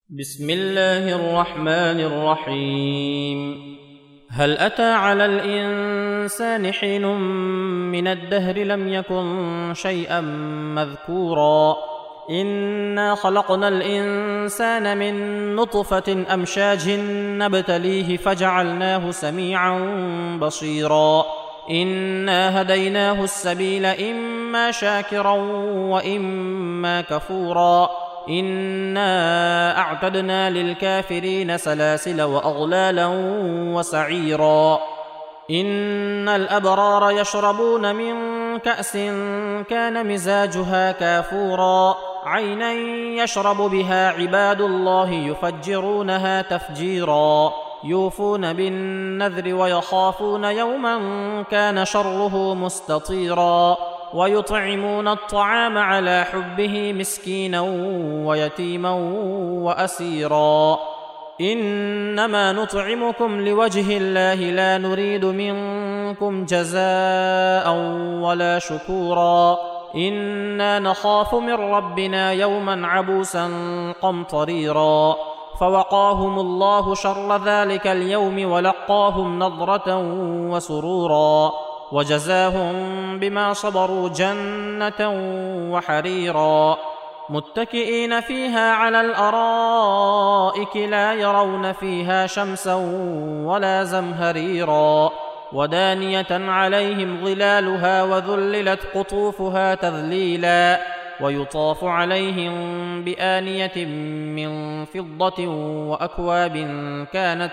بسم الله الرحمن الرحيم. هل أتى على الإنسان حين من الدهر لم يكن شيئا مذكورا إنا خلقنا الإنسان من نطفة أمشاج نبتليه فجعلناه سميعا بصيرا إنا هديناه السبيل إما شاكرا وإما كفورا إنا أعتدنا للكافرين سلاسل وأغلالا وسعيرا إن الأبرار يشربون من كأس كان مزاجها كافورا عينا يشرب بها عباد الله يفجرونها تفجيرا يوفون بالنذر ويخافون يوما كان شره مستطيرا ويطعمون الطعام على حبه مسكينا ويتيما وأسيرا إنما نطعمكم لوجه الله لا نريد منكم جزاء ولا شكورا إنا نخاف من ربنا يوما عبوسا قمطريرا فوقاهم الله شر ذلك اليوم ولقاهم نضرة وسرورا وجزاهم بما صبروا جنة وحريرا متكئين فيها على الأرائك لا يرون فيها شمسا ولا زمهريرا ودانية عليهم ظلالها وذللت قطوفها تذليلا ويطاف عليهم بآنية من فضة وأكواب كانت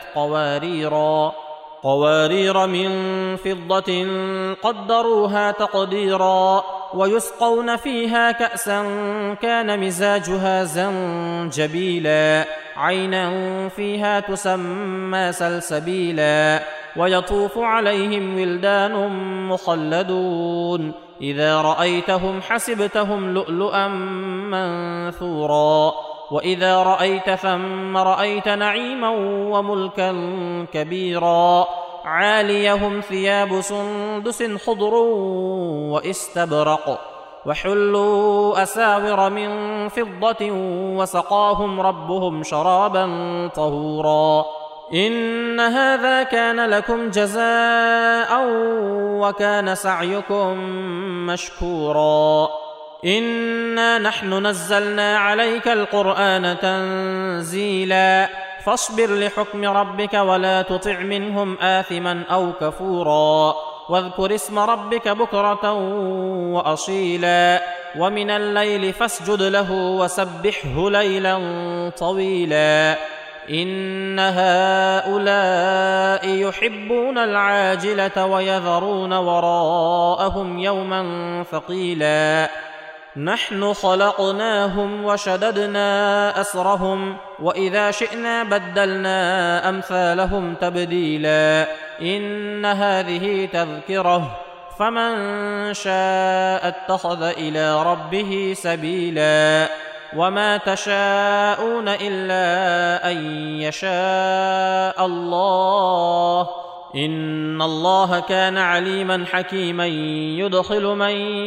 قوارير من فضة قدروها تقديرا ويسقون فيها كأسا كان مزاجها زنجبيلا عينا فيها تسمى سلسبيلا ويطوف عليهم ولدان مخلدون إذا رأيتهم حسبتهم لؤلؤا منثورا وإذا رأيت ثم رأيت نعيما وملكا كبيرا عاليهم ثياب سندس خضر واستبرق وحلوا أساور من فضة وسقاهم ربهم شرابا طهورا إن هذا كان لكم جزاء وكان سعيكم مشكورا إنا نحن نزلنا عليك القرآن تنزيلا فاصبر لحكم ربك ولا تطع منهم آثما أو كفورا واذكر اسم ربك بكرة وأصيلا ومن الليل فاسجد له وسبحه ليلا طويلا إن هؤلاء يحبون العاجلة ويذرون وراءهم يوما ثقيلا نحن خلقناهم وشددنا أسرهم وإذا شئنا بدلنا أمثالهم تبديلا إن هذه تذكرة فمن شاء اتخذ إلى ربه سبيلا وما تشاءون إلا أن يشاء الله إن الله كان عليما حكيما يدخل من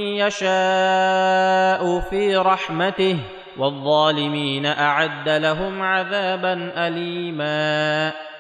يشاء في رحمته والظالمين أعد لهم عذابا أليما.